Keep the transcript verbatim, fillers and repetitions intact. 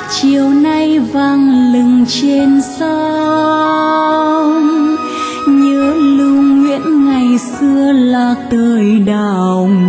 chiều nay vang lừng trên sông, nhớ lưu Nguyễn ngày xưa lạc đời đào